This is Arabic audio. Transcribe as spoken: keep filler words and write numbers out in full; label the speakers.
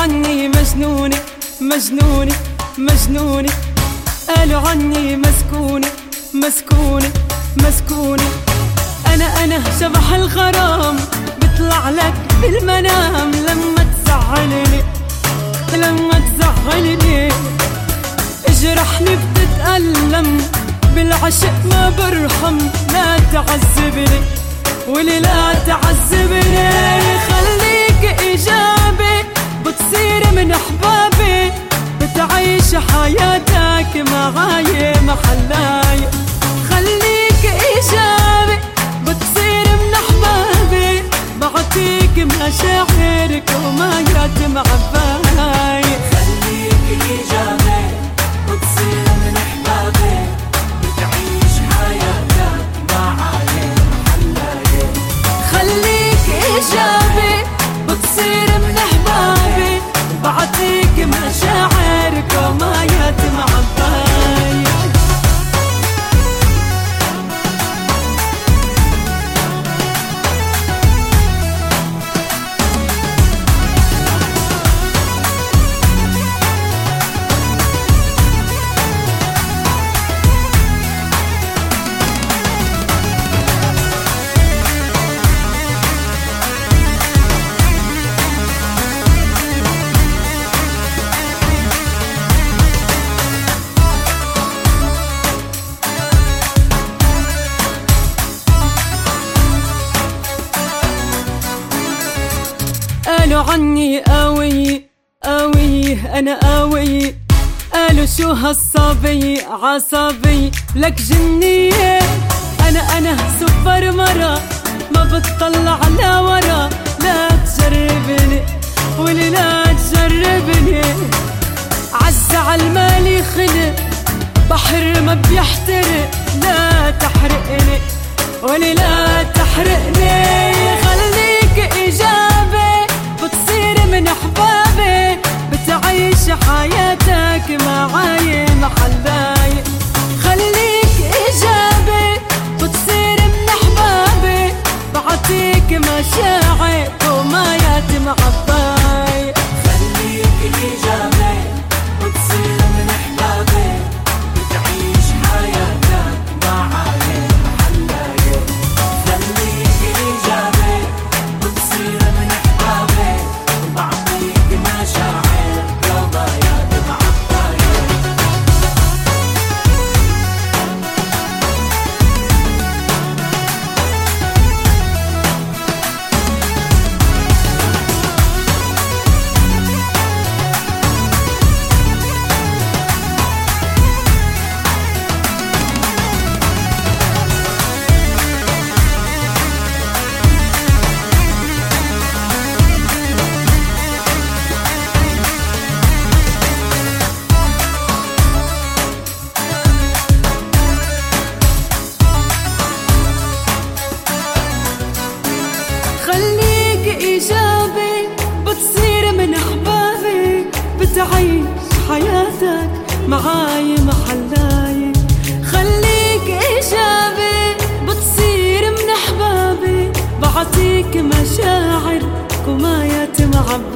Speaker 1: عني مجنونة مجنونة مجنونة، قالوا عني مسكونة مسكونة مسكونة. أنا أنا شبح الغرام بطلع لك بالمنام لما تزعلني لما تزعلني. اجرحني بتتألم بالعشق ما برحم، لا تعذبني ولي لا تعذبني. خليك إيجابي بتصير من أحبابي، بتعيش حياتك معاي محلاي. خليك إيجابي بتصير من أحبابي، بعطيك مشاعرك ومايات معباي.
Speaker 2: خليك إيجابي بتصير من أحبابي، بتعيش حياتك معاي محلاي.
Speaker 1: خليك إيجابي بتصير من أحبابي، بعطيك مشاعرك ومايات معباي. قالوا عني قوي قوي أنا قوي، قالوا شو هالصبي عصبي لك جنية. أنا أنا سوبر مرة ما بتطلع لورا، لا تجربني ولي لا تجربني. عالزعل مالي خلق بحر ما بيحترق، لا تحرقني ولي لا تحرقني. خليك إيجابي بتصير من أحبابي، بتعيش حياتك معاي محلاي. خليك إيجابي بتصير من أحبابي، بعطيك مشاعر ومايات معباي.
Speaker 2: خليك إيجابي بتصير من أحبابي، بتعيش حياتك معاي محلاي. خليك إيجابي بتصير من أحبابي، بعطيك مشاعر ومايات معباي.
Speaker 1: خليك إيجابي بتصير من أحبابي، بتعيش حياتك معاي محلاي. خليك إيجابي بتصير من أحبابي، بعطيك مشاعر ومايات معباي.